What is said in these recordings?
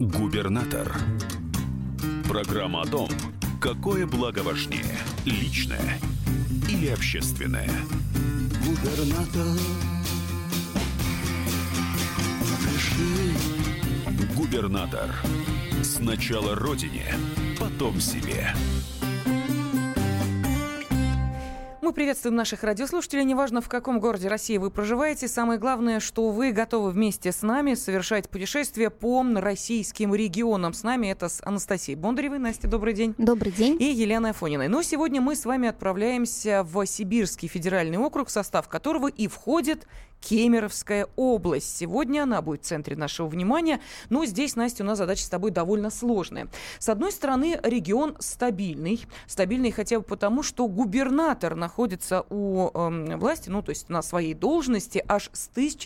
Губернатор. Программа о том, какое благо важнее – личное или общественное. Губернатор. Пришли. Губернатор. Сначала родине, потом себе. Мы приветствуем наших радиослушателей. Неважно, в каком городе России вы проживаете. Самое главное, что вы готовы вместе с нами совершать путешествие по российским регионам. С нами это с Анастасией Бондаревой. Настя, добрый день. Добрый день. И Еленой Афониной. Но сегодня мы с вами отправляемся в Сибирский федеральный округ, в состав которого и входит Кемеровская область. Сегодня она будет в центре нашего внимания. Но здесь, Настя, у нас задача с тобой довольно сложная. С одной стороны, регион стабильный. Стабильный хотя бы потому, что губернатор находится у власти, то есть на своей должности аж с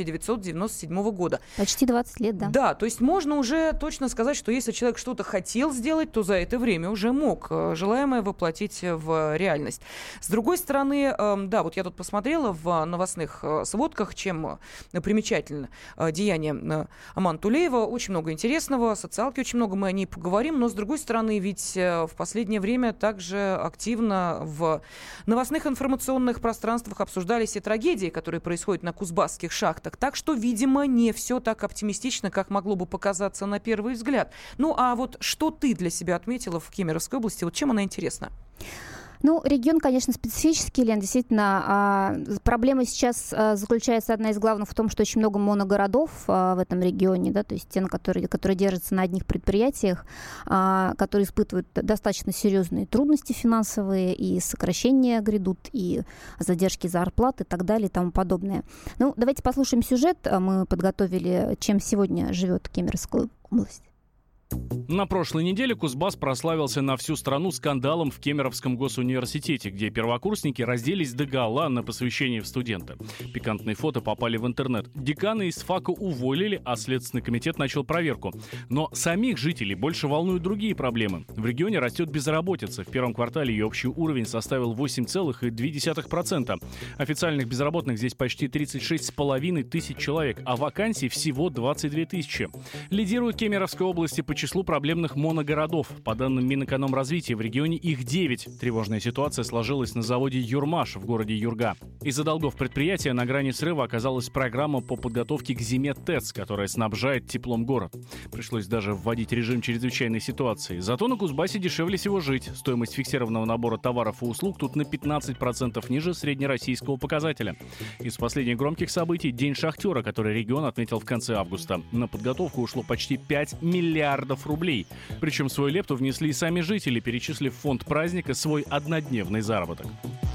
1997 года. Почти 20 лет, да. Да, то есть можно уже точно сказать, что если человек что-то хотел сделать, то за это время уже мог желаемое воплотить в реальность. С другой стороны, да, вот я тут посмотрела в новостных сводках, чем примечательно деяние Амана Тулеева. Очень много интересного, социалки очень много, мы о ней поговорим, но с другой стороны, ведь в последнее время также активно в новостных информационных пространствах обсуждались и трагедии, которые происходят на кузбасских шахтах. Так что, видимо, не все так оптимистично, как могло бы показаться на первый взгляд. Ну, а вот что ты для себя отметила в Кемеровской области? Вот чем она интересна? Регион, конечно, специфический, Лен, действительно. Проблема сейчас заключается, одна из главных, в том, что очень много моногородов в этом регионе, да, то есть те, которые держатся на одних предприятиях, которые испытывают достаточно серьезные трудности финансовые, и сокращения грядут, и задержки зарплат и так далее и тому подобное. Давайте послушаем сюжет. Мы подготовили, чем сегодня живет Кемеровская область. На прошлой неделе Кузбасс прославился на всю страну скандалом в Кемеровском госуниверситете, где первокурсники разделись догола на посвящении в студента. Пикантные фото попали в интернет. Декана из ФАКа уволили, а Следственный комитет начал проверку. Но самих жителей больше волнуют другие проблемы. В регионе растет безработица. В первом квартале ее общий уровень составил 8,2%. Официальных безработных здесь почти 36,5 тысяч человек, а вакансий всего 22 тысячи. Лидирует Кемеровская область по числу проблемных моногородов. По данным Минэкономразвития, в регионе их 9. Тревожная ситуация сложилась на заводе «Юрмаш» в городе Юрга. Из-за долгов предприятия на грани срыва оказалась программа по подготовке к зиме ТЭЦ, которая снабжает теплом город. Пришлось даже вводить режим чрезвычайной ситуации. Зато на Кузбассе дешевле всего жить. Стоимость фиксированного набора товаров и услуг тут на 15% ниже среднероссийского показателя. Из последних громких событий — День шахтера, который регион отметил в конце августа. На подготовку ушло почти 5 миллиардов рублей. Причем свою лепту внесли и сами жители, перечислив в фонд праздника свой однодневный заработок.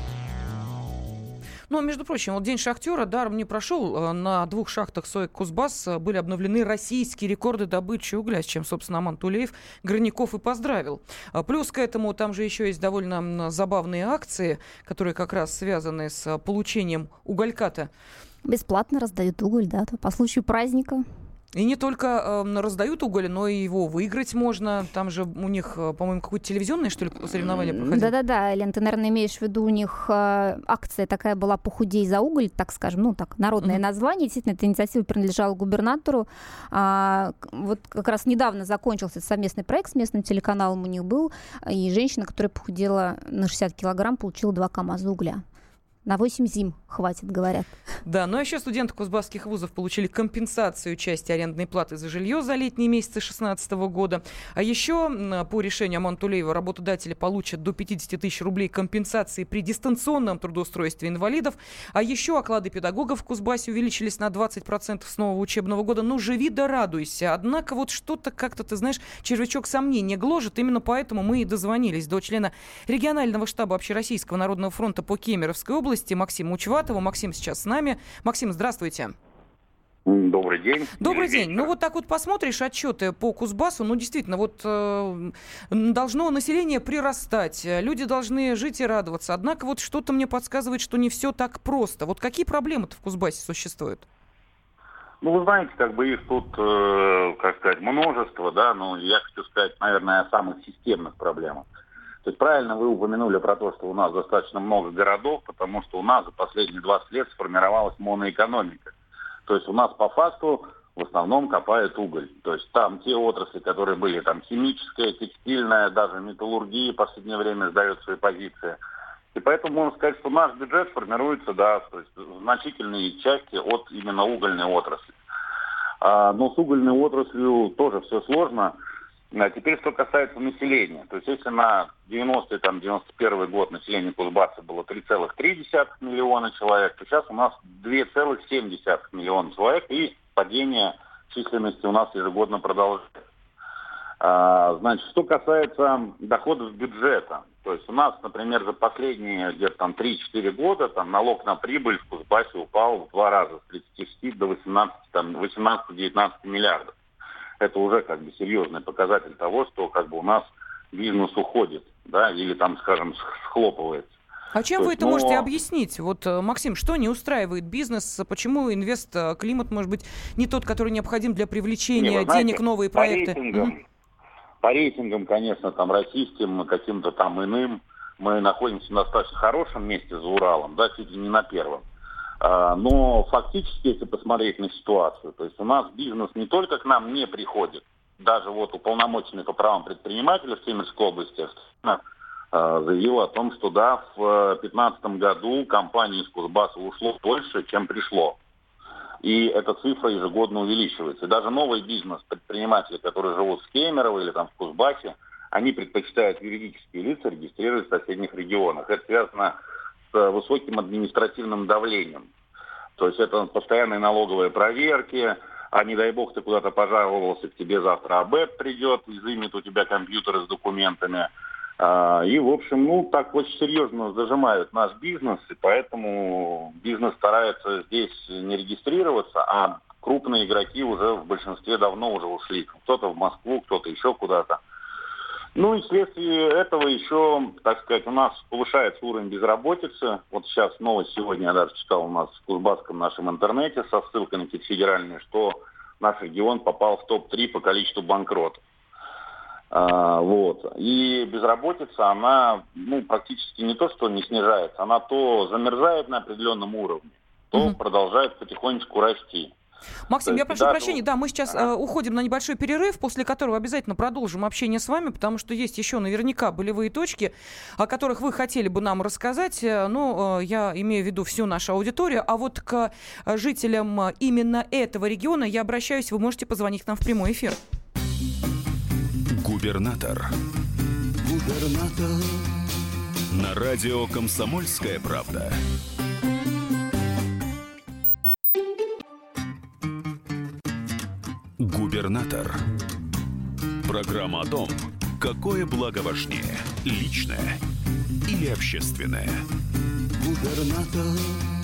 Между прочим, вот День шахтера даром не прошел. На 2 шахтах СОЭК «Кузбасс» были обновлены российские рекорды добычи угля, с чем, собственно, Аман Тулеев Горняков и поздравил. Плюс к этому там же еще есть довольно забавные акции, которые как раз связаны с получением уголька-то. Бесплатно раздают уголь, да, по случаю праздника. И не только раздают уголь, но и его выиграть можно. Там же у них, по-моему, какое-то телевизионное, что ли, соревнование проходило? Да-да-да, Лен, ты, наверное, имеешь в виду, у них акция такая была «Похудей за уголь», так скажем, народное название. Действительно, эта инициатива принадлежала губернатору. Вот как раз недавно закончился совместный проект с местным телеканалом у них был, и женщина, которая похудела на 60 килограмм, получила 2 КАМАЗа угля. На 8 зим хватит, говорят. Да, но еще студенты кузбасских вузов получили компенсацию части арендной платы за жилье за летние месяцы 2016 года. А еще по решению Амана Тулеева работодатели получат до 50 тысяч рублей компенсации при дистанционном трудоустройстве инвалидов. А еще оклады педагогов в Кузбассе увеличились на 20% с нового учебного года. Живи да радуйся. Однако вот что-то как-то, ты знаешь, червячок сомнения гложет. Именно поэтому мы и дозвонились до члена регионального штаба Общероссийского народного фронта по Кемеровской области Максима Учватова. Максим сейчас с нами. Максим, здравствуйте. Добрый день. Добрый день. Вот так вот посмотришь отчеты по Кузбассу, действительно, должно население прирастать, люди должны жить и радоваться. Однако вот что-то мне подсказывает, что не все так просто. Вот какие проблемы-то в Кузбассе существуют? Вы знаете, их тут, множество, да, я хочу сказать, наверное, о самых системных проблемах. То есть правильно вы упомянули про то, что у нас достаточно много городов, потому что у нас за последние 20 лет сформировалась моноэкономика. То есть у нас по факту в основном копает уголь. То есть там те отрасли, которые были, там химическая, текстильная, даже металлургия в последнее время сдает свои позиции. И поэтому можно сказать, что наш бюджет формируется, да, то есть в значительной части от именно угольной отрасли. Но с угольной отраслью тоже все сложно. А теперь, что касается населения. То есть если на 90-91 год население Кузбасса было 3,3 миллиона человек, то сейчас у нас 2,7 миллиона человек, и падение численности у нас ежегодно продолжается. Значит, что касается доходов бюджета. То есть у нас, например, за последние где-то там 3-4 года там налог на прибыль в Кузбассе упал в 2 раза, с 36 до 18-19 миллиардов. Это уже как бы серьезный показатель того, что как бы у нас бизнес уходит, да, или там, скажем, схлопывается. А чем вы это можете объяснить? Вот, Максим, что не устраивает бизнес? Почему инвест-климат, может быть, не тот, который необходим для привлечения денег, новые проекты? По рейтингам, конечно, там российским, каким-то там иным, мы находимся на достаточно хорошем месте за Уралом, да, чуть ли не на первом. Но фактически, если посмотреть на ситуацию, то есть у нас бизнес не только к нам не приходит, даже вот уполномоченный по правам предпринимателя в Кемеровской области заявил о том, что да, в 2015 году компаний из Кузбасса ушло больше, чем пришло. И эта цифра ежегодно увеличивается. И даже новый бизнес, предприниматели, которые живут в Кемерово или там в Кузбассе, они предпочитают юридические лица регистрировать в соседних регионах. Это связано с высоким административным давлением. То есть это постоянные налоговые проверки, а не дай бог ты куда-то пожаловался, к тебе завтра АБЭП придет, изымет у тебя компьютеры с документами. И, в общем, так очень серьезно зажимают наш бизнес, и поэтому бизнес старается здесь не регистрироваться, а крупные игроки уже в большинстве давно уже ушли. Кто-то в Москву, кто-то еще куда-то. И вследствие этого еще, так сказать, у нас повышается уровень безработицы. Вот сейчас новость сегодня я даже читал у нас в Кузбасском нашем интернете со ссылкой на какие-то федеральные, что наш регион попал в топ-3 по количеству банкротов. И безработица, она практически не то, что не снижается, она то замерзает на определенном уровне, то продолжает потихонечку расти. Максим, я прошу прощения, да, мы сейчас уходим на небольшой перерыв, после которого обязательно продолжим общение с вами, потому что есть еще наверняка болевые точки, о которых вы хотели бы нам рассказать, но я имею в виду всю нашу аудиторию, а вот к жителям именно этого региона я обращаюсь, вы можете позвонить к нам в прямой эфир. Губернатор. На радио «Комсомольская правда». Губернатор. Программа о том, какое благо важнее – личное или общественное. Губернатор.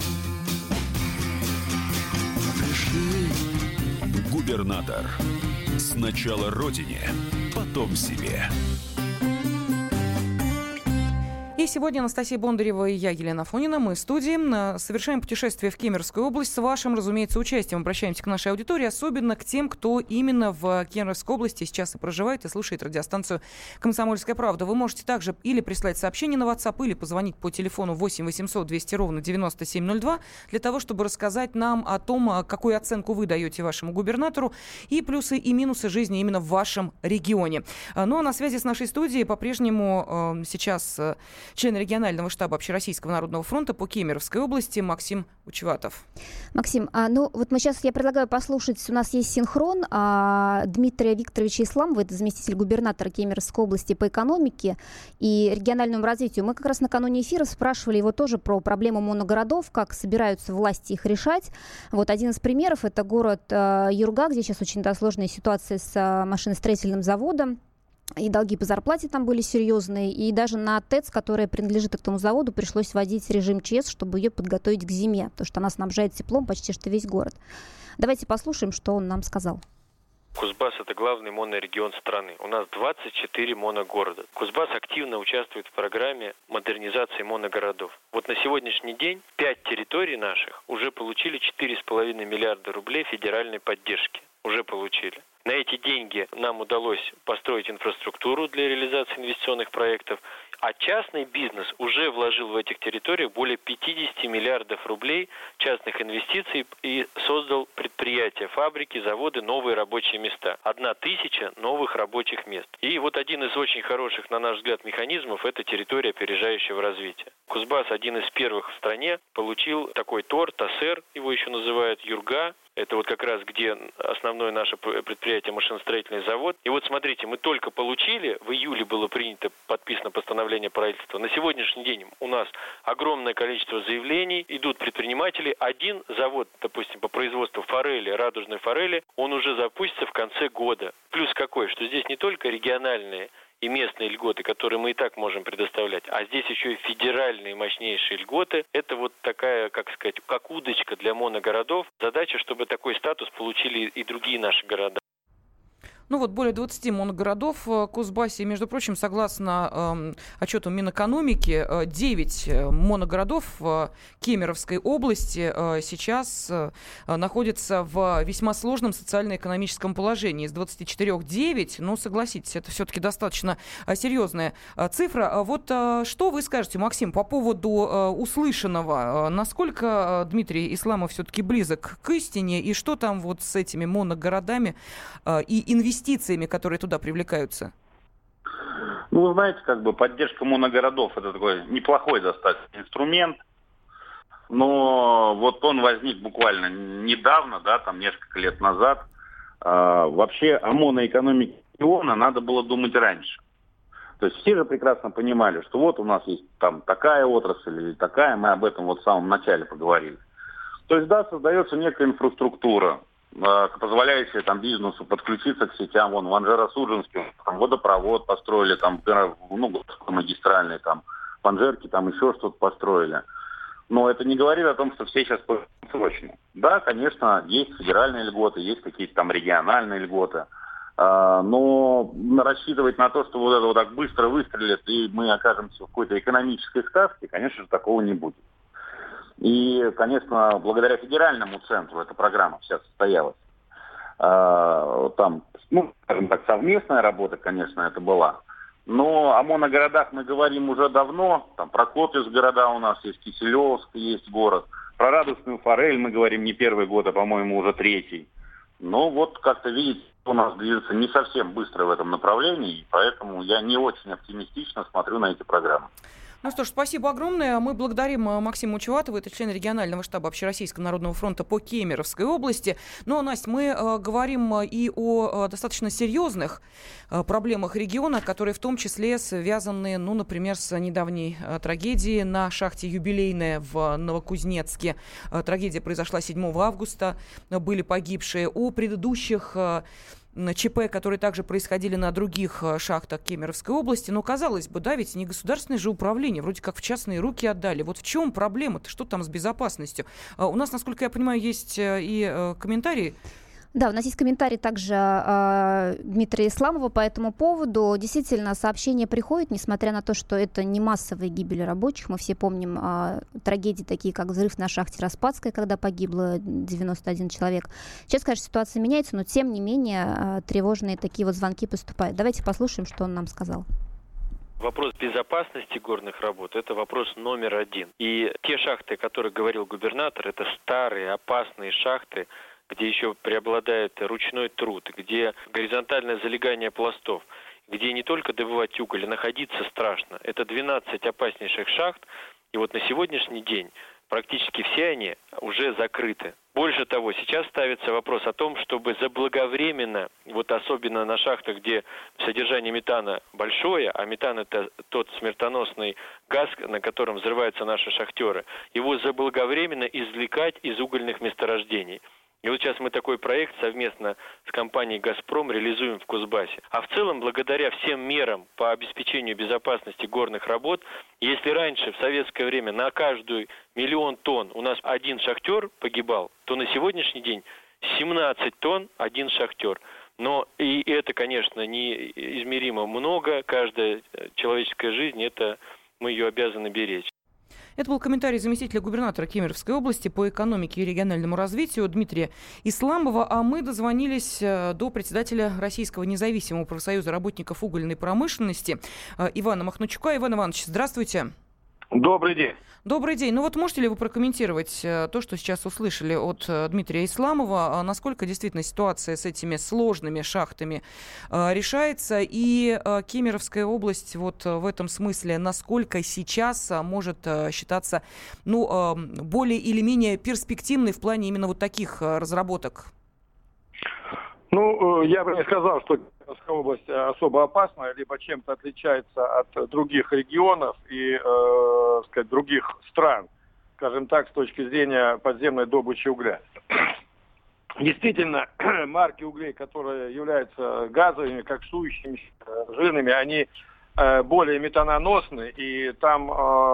Пришли. Губернатор. Сначала родине, потом себе. И сегодня Анастасия Бондарева и я, Елена Афонина, мы в студии. Совершаем путешествие в Кемеровскую область с вашим, разумеется, участием. Обращаемся к нашей аудитории, особенно к тем, кто именно в Кемеровской области сейчас и проживает, и слушает радиостанцию «Комсомольская правда». Вы можете также или прислать сообщение на WhatsApp, или позвонить по телефону 8 800 200 ровно 9702 для того, чтобы рассказать нам о том, какую оценку вы даете вашему губернатору, и плюсы и минусы жизни именно в вашем регионе. Ну а на связи с нашей студией по-прежнему сейчас член регионального штаба Общероссийского народного фронта по Кемеровской области Максим Учеватов. Максим, вот я предлагаю послушать, у нас есть синхрон Дмитрия Викторовича Исламова, это заместитель губернатора Кемеровской области по экономике и региональному развитию. Мы как раз накануне эфира спрашивали его тоже про проблему моногородов, как собираются власти их решать. Вот один из примеров — это город Юрга, где сейчас очень сложная ситуация с машиностроительным заводом. И долги по зарплате там были серьезные. И даже на ТЭЦ, которая принадлежит этому заводу, пришлось вводить режим ЧС, чтобы ее подготовить к зиме, потому что она снабжает теплом почти что весь город. Давайте послушаем, что он нам сказал. Кузбасс – это главный монорегион страны. У нас 24 моногорода. Кузбасс активно участвует в программе модернизации моногородов. Вот на сегодняшний день 5 территорий наших уже получили 4,5 миллиарда рублей федеральной поддержки. Уже получили. На эти деньги нам удалось построить инфраструктуру для реализации инвестиционных проектов, А частный бизнес уже вложил в этих территориях более 50 миллиардов рублей частных инвестиций и создал предприятия, фабрики, заводы, новые рабочие места. 1000 новых рабочих мест. И вот один из очень хороших, на наш взгляд, механизмов – это территория опережающего развития. Кузбасс один из первых в стране получил такой ТОР, ТАСЭР, его еще называют, Юрга. Это вот как раз где основное наше предприятие машиностроительный завод. И вот смотрите, мы только получили, в июле было принято, подписано постановление правительства. На сегодняшний день у нас огромное количество заявлений, идут предприниматели. Один завод, допустим, по производству форели, радужной форели, он уже запустится в конце года. Плюс какой, что здесь не только региональные и местные льготы, которые мы и так можем предоставлять, а здесь еще и федеральные мощнейшие льготы. Это вот такая, как сказать, как удочка для моногородов. Задача, чтобы такой статус получили и другие наши города. Ну вот более 20 моногородов в Кузбассе. Между прочим, согласно отчету Минэкономики, 9 моногородов в Кемеровской области сейчас находятся в весьма сложном социально-экономическом положении. Из 24 9, ну согласитесь, это все-таки достаточно серьезная цифра. Вот что вы скажете, Максим, по поводу услышанного? Насколько Дмитрий Исламов все-таки близок к истине? И что там вот с этими моногородами и инвестициями, которые туда привлекаются? Ну, вы знаете, как бы поддержка моногородов – это такой неплохой достаточно инструмент, но вот он возник буквально недавно, да, там несколько лет назад. Вообще о моноэкономике региона надо было думать раньше. То есть все же прекрасно понимали, что вот у нас есть там такая отрасль или такая, мы об этом вот в самом начале поговорили. То есть, да, создается некая инфраструктура, позволяющая там бизнесу подключиться к сетям. Вон в Анжеро-Судженске там водопровод построили, там, ну, магистральный, там, в Анжерке там еще что-то построили. Но это не говорит о том, что все сейчас срочно. Да, конечно, есть федеральные льготы, есть какие-то там региональные льготы. Но рассчитывать на то, что вот это вот так быстро выстрелит, и мы окажемся в какой-то экономической сказке, конечно же, такого не будет. И, конечно, благодаря федеральному центру эта программа вся состоялась. Там, ну, скажем так, совместная работа, конечно, это была. Но о моногородах мы говорим уже давно. Там про Клопец города у нас есть, Киселевск есть город. Про радужную форель мы говорим не первый год, а, по-моему, уже третий. Но вот как-то, видите, у нас движется не совсем быстро в этом направлении, и поэтому я не очень оптимистично смотрю на эти программы. Ну что ж, спасибо огромное. Мы благодарим Максима Учеватова, это член регионального штаба Общероссийского народного фронта по Кемеровской области. Ну, Настя, мы говорим и о достаточно серьезных проблемах региона, которые в том числе связаны, ну, например, с недавней трагедией на шахте «Юбилейная» в Новокузнецке. Трагедия произошла 7 августа, были погибшие. О предыдущих ЧП, которые также происходили на других шахтах Кемеровской области. Но, казалось бы, да, ведь не государственное же управление, вроде как в частные руки отдали. Вот в чем проблема-то? Что там с безопасностью? У нас, насколько я понимаю, есть и комментарии. Да, у нас есть комментарий также Дмитрия Исламова по этому поводу. Действительно, сообщения приходят, несмотря на то, что это не массовые гибели рабочих. Мы все помним трагедии, такие как взрыв на шахте Распадской, когда погибло 91 человек. Сейчас, конечно, ситуация меняется, но тем не менее тревожные такие вот звонки поступают. Давайте послушаем, что он нам сказал. Вопрос безопасности горных работ – это вопрос номер один. И те шахты, о которых говорил губернатор, это старые, опасные шахты, где еще преобладает ручной труд, где горизонтальное залегание пластов, где не только добывать уголь, а находиться страшно. Это 12 опаснейших шахт, и вот на сегодняшний день практически все они уже закрыты. Больше того, сейчас ставится вопрос о том, чтобы заблаговременно, вот особенно на шахтах, где содержание метана большое, а метан – это тот смертоносный газ, на котором взрываются наши шахтеры, его заблаговременно извлекать из угольных месторождений. И вот сейчас мы такой проект совместно с компанией «Газпром» реализуем в Кузбассе. А в целом, благодаря всем мерам по обеспечению безопасности горных работ, если раньше, в советское время, на каждую 1 000 000 тонн у нас один шахтер погибал, то на сегодняшний день 17 тонн один шахтер. Но и это, конечно, неизмеримо много. Каждая человеческая жизнь, это мы ее обязаны беречь. Это был комментарий заместителя губернатора Кемеровской области по экономике и региональному развитию Дмитрия Исламова. А мы дозвонились до председателя Российского независимого профсоюза работников угольной промышленности Ивана Махнучука. Иван Иванович, здравствуйте. Добрый день. Добрый день. Ну вот можете ли вы прокомментировать то, что сейчас услышали от Дмитрия Исламова? Насколько действительно ситуация с этими сложными шахтами решается? И Кемеровская область вот в этом смысле насколько сейчас может считаться более или менее перспективной в плане именно вот таких разработок? Я бы не сказал, что Кемеровская область особо опасна, либо чем-то отличается от других регионов и, других стран, скажем так, с точки зрения подземной добычи угля. Действительно, марки углей, которые являются газовыми, коксующими, жирными, они более метаноносны, и там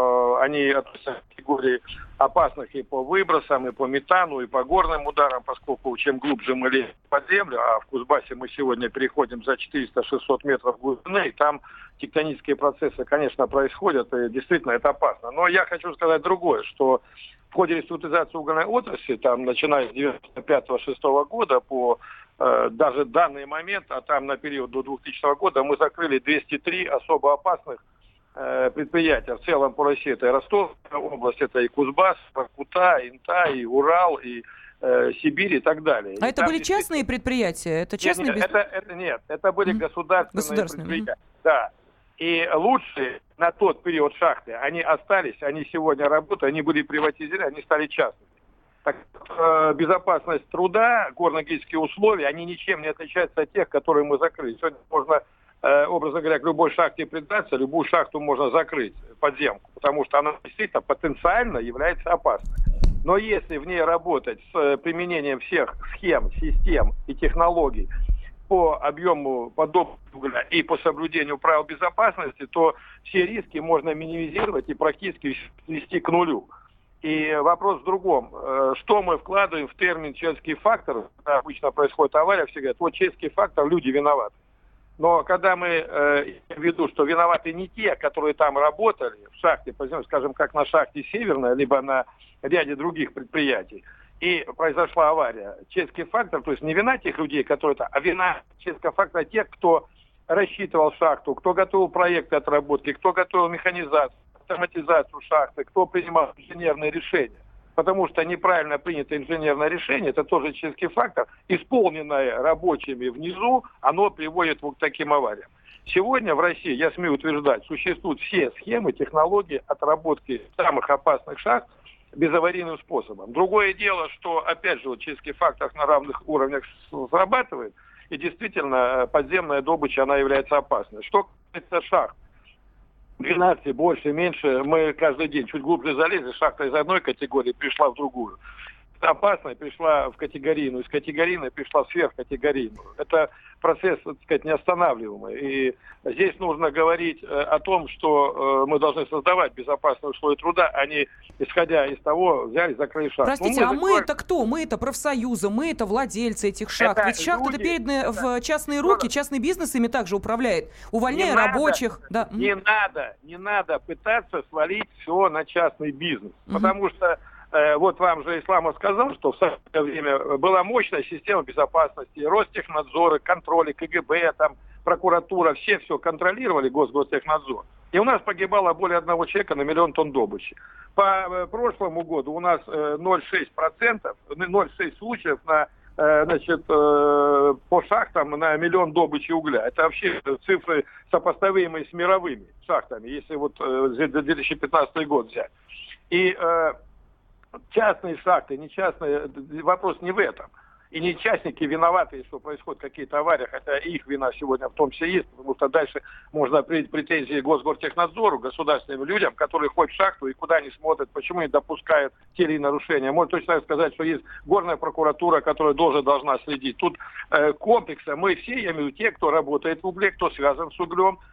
они относятся к категории опасных и по выбросам, и по метану, и по горным ударам, поскольку чем глубже мы лезем под землю, а в Кузбассе мы сегодня переходим за 400-600 метров глубины, и там тектонические процессы, конечно, происходят, и действительно это опасно. Но я хочу сказать другое, что в ходе реструктуризации угольной отрасли, там, начиная с 1995-1996 года по даже данный момент, а там на период до 2000 года, мы закрыли 203 особо опасных предприятия. В целом по России это и Ростовская область, это и Кузбасс, Воркута, Инта, и Урал, и Сибирь и так далее. А это были частные предприятия? Это частные Нет, это были государственные предприятия. Да. И лучшие на тот период шахты, они остались, они сегодня работают, они были приватизированы, они стали частными. Так, безопасность труда, горно-геологические условия, они ничем не отличаются от тех, которые мы закрыли. Сегодня можно, образно говоря, к любой шахте придаться, любую шахту можно закрыть, подземку, потому что она действительно потенциально является опасной. Но если в ней работать с применением всех схем, систем и технологий по объему подобного угля и по соблюдению правил безопасности, то все риски можно минимизировать и практически свести к нулю. И вопрос в другом. Что мы вкладываем в термин «человеческий фактор»? Когда обычно происходит авария, все говорят, вот человеческий фактор, люди виноваты. Но когда мы имеем в виду, что виноваты не те, которые там работали в шахте, скажем, как на шахте «Северная», либо на ряде других предприятий, и произошла авария, человеческий фактор, то есть не вина тех людей, которые там, а вина человеческого фактора тех, кто рассчитывал шахту, кто готовил проекты отработки, кто готовил механизацию, автоматизацию шахты, кто принимал инженерные решения. Потому что неправильно принятое инженерное решение, это тоже человеческий фактор, исполненное рабочими внизу, оно приводит вот к таким авариям. Сегодня в России, я смею утверждать, существуют все схемы, технологии отработки самых опасных шахт безаварийным способом. Другое дело, что, опять же, вот человеческий фактор на равных уровнях срабатывает, и действительно подземная добыча, она является опасной. Что касается шахт, 12, больше, меньше, мы каждый день чуть глубже залезли, шахта из одной категории пришла в другую. Опасная пришла в категорийную, из категорийной пришла в сверхкатегорийную. Это процесс, так сказать, неостанавливаемый. И здесь нужно говорить о том, что мы должны создавать безопасные условия труда, а не, исходя из того, взяли, закрыли шахту. Простите, мы это кто? Мы это профсоюзы, мы это владельцы этих шахт. Ведь шахты-то переданы в частные руки, частный бизнес ими также управляет, увольняя рабочих. Не надо пытаться свалить все на частный бизнес, потому что вот вам же Исламов сказал, что в советское время была мощная система безопасности, Ростехнадзор, контроли, КГБ, там, прокуратура, все контролировали, Госгостехнадзор. И у нас погибало более 1 человека на 1 миллион тонн добычи. По прошлому году у нас 0,6 случаев на, по шахтам на 1 миллион добычи угля. Это вообще цифры, сопоставимые с мировыми шахтами, если вот 2015 год взять. И частные шахты, не частные, вопрос не в этом. И не частники виноваты, что происходят какие-то аварии, хотя их вина сегодня в том числе есть, потому что дальше можно предъявить претензии Госгортехнадзору, государственным людям, которые ходят в шахту и куда они смотрят, почему не допускают те или иные нарушения. Можно точно сказать, что есть горная прокуратура, которая должна следить. Тут комплексно мы все, я имею в виду те, кто работает в угле, кто связан с углем,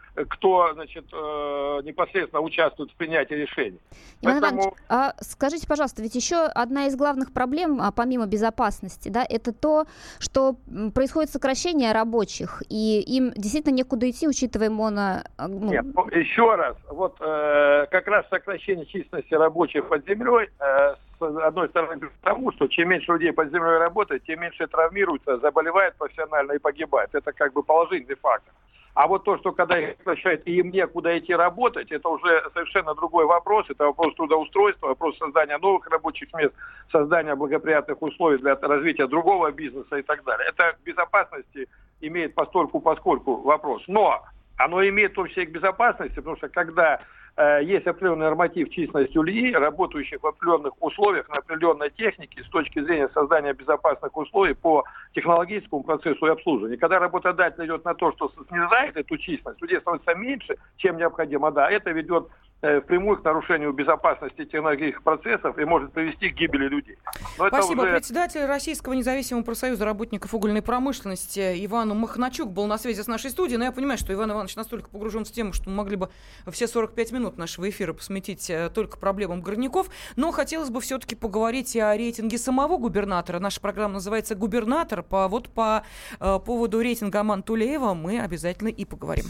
кто, значит, непосредственно участвует в принятии решений. Иван Иванович, скажите, пожалуйста, ведь еще одна из главных проблем, помимо безопасности, да, это то, что происходит сокращение рабочих, и им действительно некуда идти, учитывая Нет, еще раз, вот как раз сокращение численности рабочих под землей, с одной стороны, потому что чем меньше людей под землей работает, тем меньше травмируются, заболевает профессионально и погибает. Это как бы положительный фактор. А вот то, что когда их сокращают и им некуда идти работать, это уже совершенно другой вопрос. Это вопрос трудоустройства, вопрос создания новых рабочих мест, создания благоприятных условий для развития другого бизнеса и так далее. Это к безопасности имеет постольку-поскольку вопрос. Но оно имеет в том числе и к безопасности, потому что когда есть определенный норматив численности людей, работающих в определенных условиях, на определенной технике, с точки зрения создания безопасных условий по технологическому процессу и обслуживанию. Когда работодатель идет на то, что снижает эту численность, людей становится меньше, чем необходимо, да, это ведет впрямую к нарушению безопасности технологических процессов и может привести к гибели людей. Но спасибо. Председатель Российского независимого профсоюза работников угольной промышленности Иван Махначук был на связи с нашей студией. Но я понимаю, что Иван Иванович настолько погружен в тему, что мы могли бы все 45 минут нашего эфира посвятить только проблемам горняков. Но хотелось бы все-таки поговорить и о рейтинге самого губернатора. Наша программа называется «Губернатор». По поводу рейтинга Амана Тулеева мы обязательно и поговорим.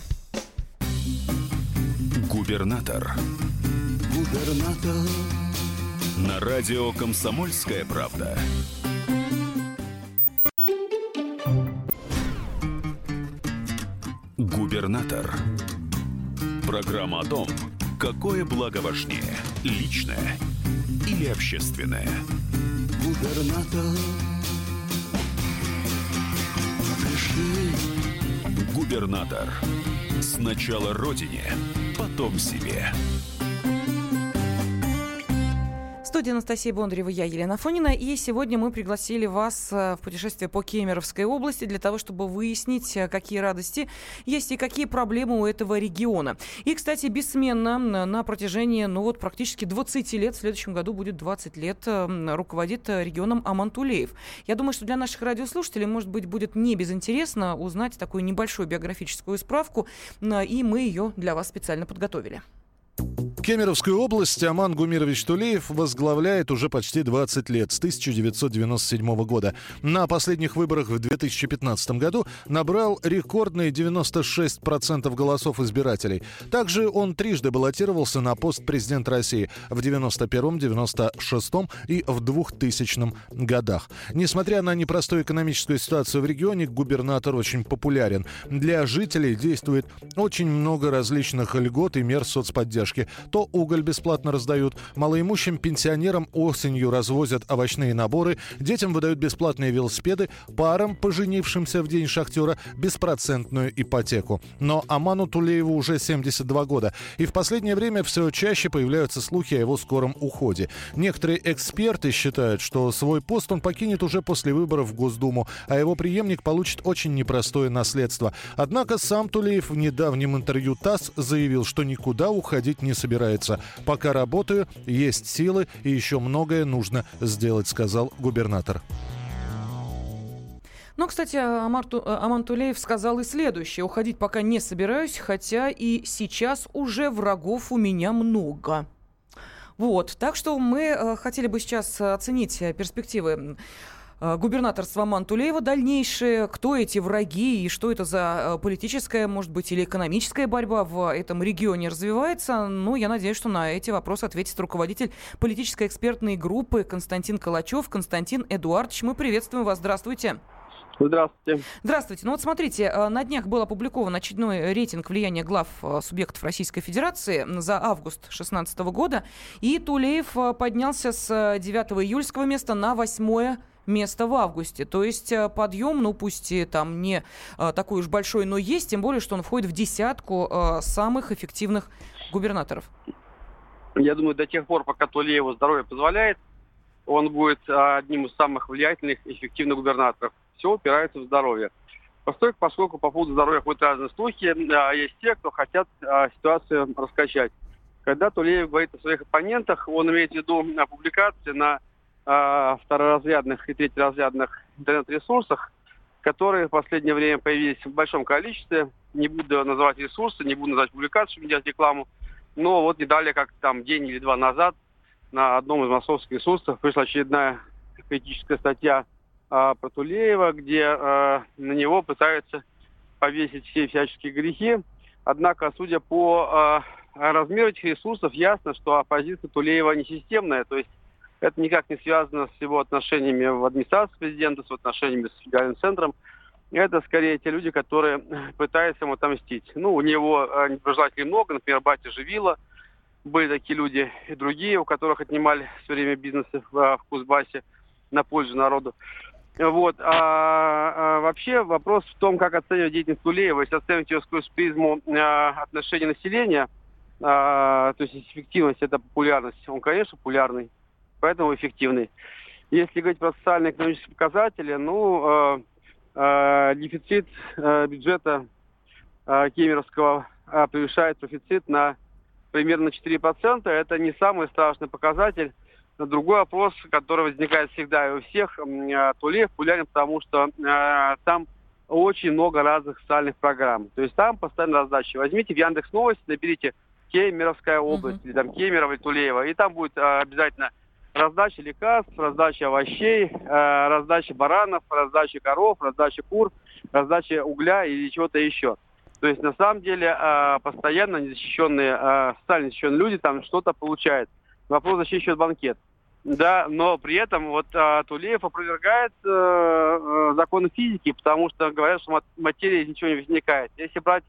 Губернатор. Губернатор. На радио «Комсомольская правда». Губернатор. Программа о том, какое благо важнее – личное или общественное. Губернатор. Пришли. Губернатор. Сначала родине, потом себе. В студии Анастасия Бондарева, я Елена Афонина. И сегодня мы пригласили вас в путешествие по Кемеровской области для того, чтобы выяснить, какие радости есть и какие проблемы у этого региона. И, кстати, бессменно на протяжении, практически 20 лет, в следующем году будет 20 лет, руководит регионом Аман Тулеев. Я думаю, что для наших радиослушателей, может быть, будет не безинтересно узнать такую небольшую биографическую справку, и мы ее для вас специально подготовили. Кемеровскую область Аман Гумирович Тулеев возглавляет уже почти 20 лет, с 1997 года. На последних выборах в 2015 году набрал рекордные 96% голосов избирателей. Также он трижды баллотировался на пост президента России в 91-м, 96-м и в 2000 годах. Несмотря на непростую экономическую ситуацию в регионе, губернатор очень популярен. Для жителей действует очень много различных льгот и мер соцподдержки. То уголь бесплатно раздают, малоимущим пенсионерам осенью развозят овощные наборы, детям выдают бесплатные велосипеды, парам, поженившимся в день шахтера, беспроцентную ипотеку. Но Аману Тулееву уже 72 года, и в последнее время все чаще появляются слухи о его скором уходе. Некоторые эксперты считают, что свой пост он покинет уже после выборов в Госдуму, а его преемник получит очень непростое наследство. Однако сам Тулеев в недавнем интервью ТАСС заявил, что никуда уходить не собирается. «Пока работаю, есть силы и еще многое нужно сделать», — сказал губернатор. Но, кстати, Аман Тулеев сказал и следующее. «Уходить пока не собираюсь, хотя и сейчас уже врагов у меня много». Так что мы хотели бы сейчас оценить перспективы губернаторства Амана Тулеева дальнейшие, кто эти враги и что это за политическая, может быть, или экономическая борьба в этом регионе развивается. Я надеюсь, что на эти вопросы ответит руководитель политической экспертной группы Константин Калачев. Константин Эдуардович, мы приветствуем вас. Здравствуйте. Здравствуйте. Здравствуйте. Смотрите, на днях был опубликован очередной рейтинг влияния глав субъектов Российской Федерации за август 2016 года, и Тулеев поднялся с 9-июльского места на 8-е место в августе. То есть подъем, пусть и там не такой уж большой, но есть, тем более, что он входит в десятку самых эффективных губернаторов. Я думаю, до тех пор, пока Тулееву здоровье позволяет, он будет одним из самых влиятельных и эффективных губернаторов. Все упирается в здоровье. Поскольку по поводу здоровья ходят разные слухи, есть те, кто хотят ситуацию раскачать. Когда Тулеев говорит о своих оппонентах, он имеет в виду публикации на второразрядных и третьеразрядных интернет-ресурсах, которые в последнее время появились в большом количестве, не буду называть ресурсы, не буду называть публикацию, чтобы не делать рекламу, но вот не далее, как там день или два назад, на одном из московских ресурсов вышла очередная критическая статья про Тулеева, где на него пытаются повесить все всяческие грехи. Однако, судя по размеру этих ресурсов, ясно, что оппозиция Тулеева не системная, то есть это никак не связано с его отношениями в администрации президента, с отношениями с федеральным центром. Это скорее те люди, которые пытаются ему отомстить. Ну, у него недоброжелателей много, например, батя Живила. Были такие люди и другие, у которых отнимали все время бизнесы в Кузбассе на пользу народу. Вот. Вообще вопрос в том, как оценивать деятельность Тулеева. Если оценивать ее сквозь призму отношения населения, то есть эффективность – это популярность, он, конечно, популярный, поэтому эффективный. Если говорить про социально-экономические показатели, дефицит бюджета Кемеровского превышает профицит на примерно 4%. Это не самый страшный показатель. Другой вопрос, который возникает всегда и у всех, Тулеев популярен, потому что там очень много разных социальных программ. То есть там постоянно раздача. Возьмите в Яндекс.Новости, наберите Кемеровская область, или там Кемерово, или Тулеево, и там будет обязательно раздача лекарств, раздача овощей, раздача баранов, раздача коров, раздача кур, раздача угля или чего-то еще. То есть на самом деле постоянно незащищенные, социально незащищенные люди там что-то получают. Вопрос, зачем еще банкет? Да, но при этом вот Тулеев опровергает законы физики, потому что говорят, что материи ничего не возникает. Если брать,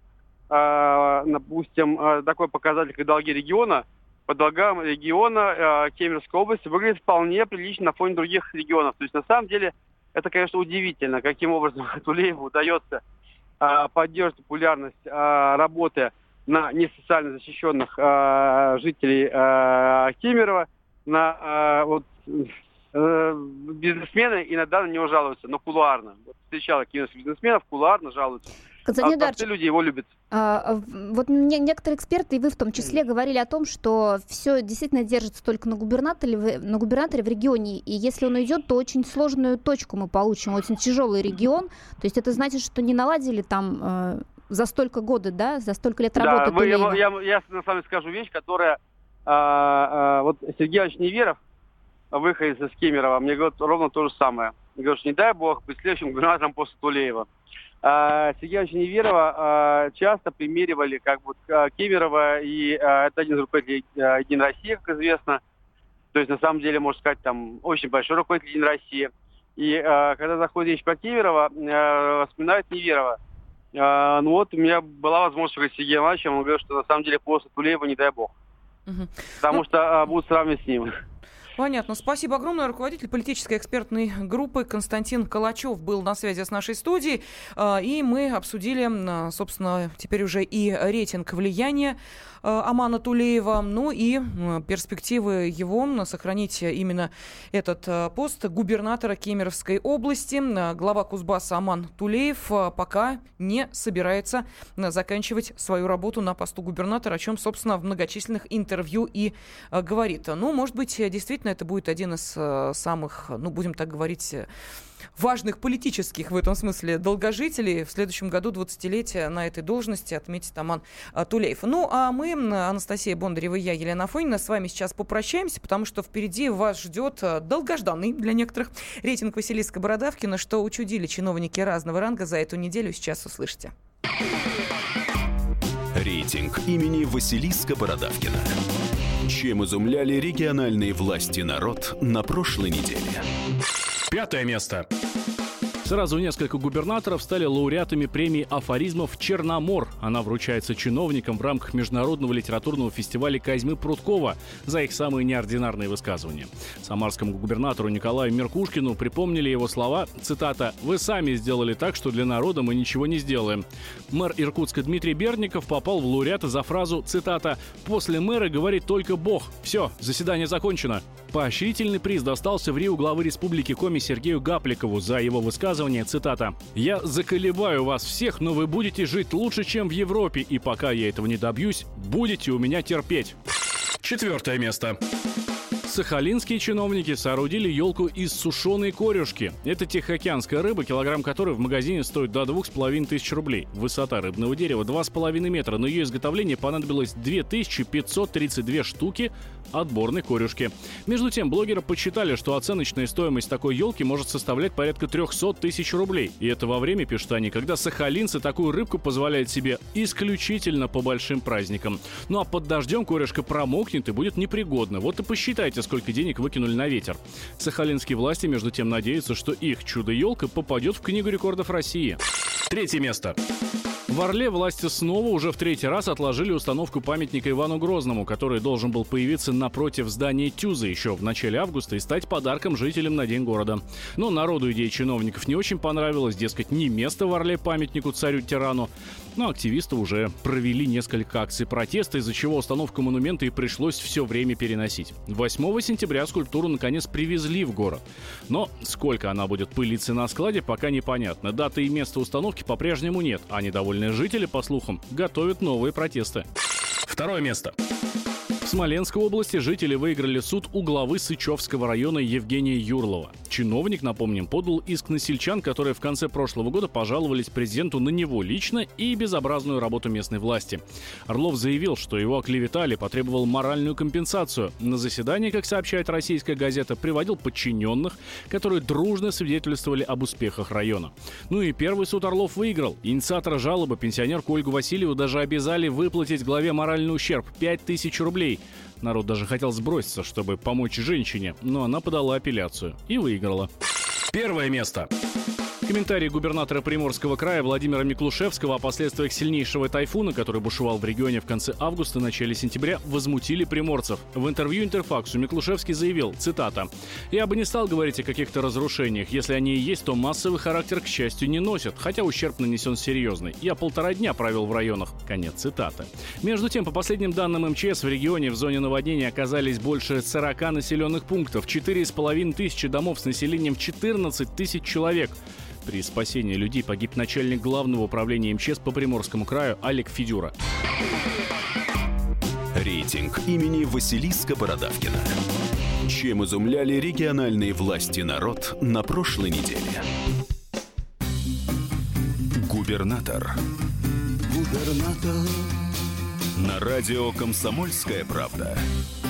допустим, такой показатель, как долги региона, по долгам региона Кемеровской области выглядит вполне прилично на фоне других регионов. То есть на самом деле это, конечно, удивительно, каким образом Тулееву удается поддерживать популярность работы на несоциально защищенных жителей Кемерово, на бизнесмены иногда на него жалуются, но кулуарно. Вот встречала кемеровских бизнесменов, кулуарно жалуются. Простые люди его любят. Вот некоторые эксперты, и вы в том числе, говорили о том, что все действительно держится только на губернаторе в регионе, и если он уйдет, то очень сложную точку мы получим, очень тяжелый регион. То есть это значит, что не наладили там за столько года, да, за столько лет работы Тулеева. Я на самом деле скажу вещь, которая вот Сергей Иванович Неверов, выходец из Кемерово, мне говорит ровно то же самое. Говорит, что не дай бог быть следующим губернатором после Тулеева. Сергея Ивановича Неверова часто примеривали как бы Кемерово, и это один из руководителей «Единой России», как известно. То есть, на самом деле, можно сказать, там очень большой руководитель «Единой России». И когда заходит речь про Кемерово, вспоминают Неверова. Ну вот, у меня была возможность говорить с Сергеем Ивановичем, он говорил, что на самом деле после Тулеева не дай бог. Потому что будут сравнивать с ним. Понятно. Спасибо огромное. Руководитель политической экспертной группы Константин Калачев был на связи с нашей студией. И мы обсудили, собственно, теперь уже и рейтинг влияния Амана Тулеева, ну и перспективы его сохранить именно этот пост губернатора Кемеровской области. Глава Кузбасса Аман Тулеев пока не собирается заканчивать свою работу на посту губернатора, о чем, собственно, в многочисленных интервью и говорит. Ну, может быть, действительно, это будет один из самых, будем так говорить, важных политических в этом смысле долгожителей. В следующем году 20-летие на этой должности отметит Аман Тулеев. Ну, а мы, Анастасия Бондарева и я, Елена Афонина, с вами сейчас попрощаемся, потому что впереди вас ждет долгожданный для некоторых рейтинг Василиска Бородавкина. Что учудили чиновники разного ранга за эту неделю, сейчас услышите. Рейтинг имени Василиска Бородавкина. Чем изумляли региональные власти народ на прошлой неделе? 5 место. Сразу несколько губернаторов стали лауреатами премии афоризмов «Черномор». Она вручается чиновникам в рамках международного литературного фестиваля Козьмы Прудкова за их самые неординарные высказывания. Самарскому губернатору Николаю Меркушкину припомнили его слова, цитата: «Вы сами сделали так, что для народа мы ничего не сделаем». Мэр Иркутска Дмитрий Бердников попал в лауреаты за фразу, цитата: «После мэра говорит только Бог. Все, заседание закончено». Поощрительный приз достался в Рио главы республики Коми Сергею Гапликову за его высказывание, цитата: «Я заколебаю вас всех, но вы будете жить лучше, чем в Европе, и пока я этого не добьюсь, будете у меня терпеть». 4 место. Сахалинские чиновники соорудили елку из сушеной корюшки. Это тихоокеанская рыба, килограмм которой в магазине стоит до 2500 рублей. Высота рыбного дерева 2,5 метра. На ее изготовление понадобилось 2532 штуки отборной корюшки. Между тем, блогеры подсчитали, что оценочная стоимость такой елки может составлять порядка 300 тысяч рублей. И это во время, пишут они, когда сахалинцы такую рыбку позволяют себе исключительно по большим праздникам. Ну а под дождем корюшка промокнет и будет непригодна. Вот и посчитайте, сколько денег выкинули на ветер. Сахалинские власти, между тем, надеются, что их чудо-елка попадет в Книгу рекордов России. Третье место. В Орле власти снова уже в третий раз отложили установку памятника Ивану Грозному, который должен был появиться напротив здания ТЮЗа еще в начале августа и стать подарком жителям на День города. Но народу идея чиновников не очень понравилась, дескать, не место в Орле памятнику царю-тирану. Но активисты уже провели несколько акций протеста, из-за чего установку монумента и пришлось все время переносить. 8 сентября скульптуру наконец привезли в город. Но сколько она будет пылиться на складе, пока непонятно. Даты и места установки по-прежнему нет, а недовольные жители, по слухам, готовят новые протесты. Второе место. В Смоленской области жители выиграли суд у главы Сычевского района Евгения Юрлова. Чиновник, напомним, подал иск на сельчан, которые в конце прошлого года пожаловались президенту на него лично и безобразную работу местной власти. Орлов заявил, что его оклеветали, потребовал моральную компенсацию. На заседании, как сообщает российская газета, приводил подчиненных, которые дружно свидетельствовали об успехах района. Ну и первый суд Орлов выиграл. Инициатора жалобы, пенсионерку Ольгу Васильеву, даже обязали выплатить главе моральный ущерб – 5000 рублей. Народ даже хотел сброситься, чтобы помочь женщине, но она подала апелляцию и выиграла. Первое место. Комментарии губернатора Приморского края Владимира Миклушевского о последствиях сильнейшего тайфуна, который бушевал в регионе в конце августа и начале сентября, возмутили приморцев. В интервью Интерфаксу Миклушевский заявил, цитата: «Я бы не стал говорить о каких-то разрушениях. Если они и есть, то массовый характер, к счастью, не носят, хотя ущерб нанесен серьезный. Я 1,5 дня провел в районах». Конец цитаты. Между тем, по последним данным МЧС, в регионе в зоне наводнения оказались больше 40 населенных пунктов, 4500 домов с населением 14 тысяч человек. При спасении людей погиб начальник главного управления МЧС по Приморскому краю Олег Федюра. Рейтинг имени Василиска Бородавкина. Чем изумляли региональные власти народ на прошлой неделе? Губернатор. Губернатор. На радио «Комсомольская правда».